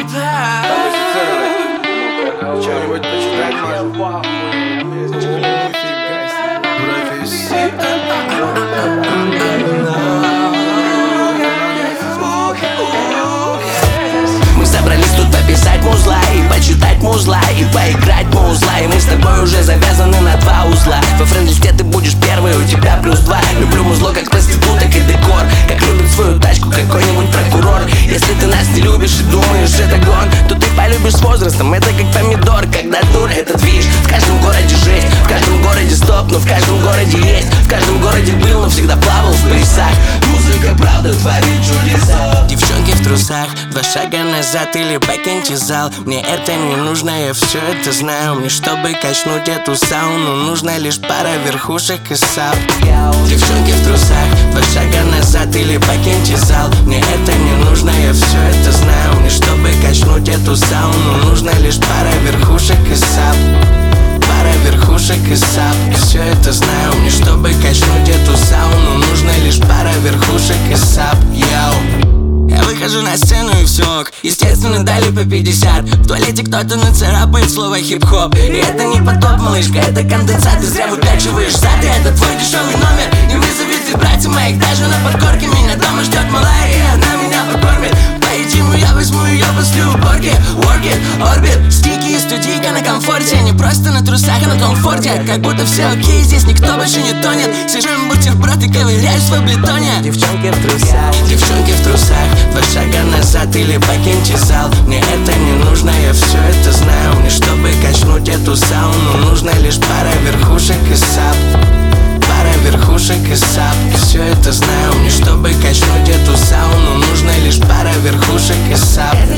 Что-нибудь почитать можно? Мы собрались тут пописать музла и почитать музла и поиграть музла. И мы с тобой уже завязаны на два узла. Во френд-листе ты будешь первый, у тебя +2. Люблю музло как проституток и декор, как любит свою тачку какой-нибудь прокурор. Если ты нас не любишь и думаешь, это гон, то ты полюбишь с возрастом, это как помидор. Когда тур, это движ, в каждом городе жесть, в каждом городе стоп, но в каждом городе есть. В каждом городе был, но всегда плавал в парусах. Музыка правда творит чудеса. Девчонки в трусах, 2 шага назад или бэкенти зал. Мне это не нужно, я все это знаю. Мне чтобы качнуть эту сауну нужно лишь пара верхушек и сап. Девчонки в трусах, 2 шага назад или бэкенти зал. Мне это не нужно, я все это знаю. Мне чтобы качнуть эту сауну нужно лишь пара верхушек и сап. Пара верхушек и сап. Я все это знаю. Мне чтобы качнуть эту сауну нужно лишь пара верхушек и сап. Я выхожу на сцену и все ок. Естественно, дали по 50. В туалете кто-то нацарапает слово хип-хоп. И это не потоп, малышка, это конденсат. Ты зря выпячиваешь зад, и это твой дешевый номер. Не вызовите братья моих даже на подкорке. Меня дома ждет малая, и она меня покормит. Поедим, я возьму ее после уборки. Work it, орбит, стики и студийка на комфорте. Не просто на трусах, а на комфорте. Как будто все окей, здесь никто больше не тонет. Сижу бутерброд и ковыряюсь в облитоне. Девчонки в трусах, девчонки в трусах, 2 шага назад или покиньте зал. Мне это не нужно, я все это знаю. Мне чтобы качнуть эту сауну нужно лишь пара верхушек и сап. Пара верхушек и сап. Я все это знаю. Мне чтобы качнуть эту сауну нужно лишь пара верхушек и сап.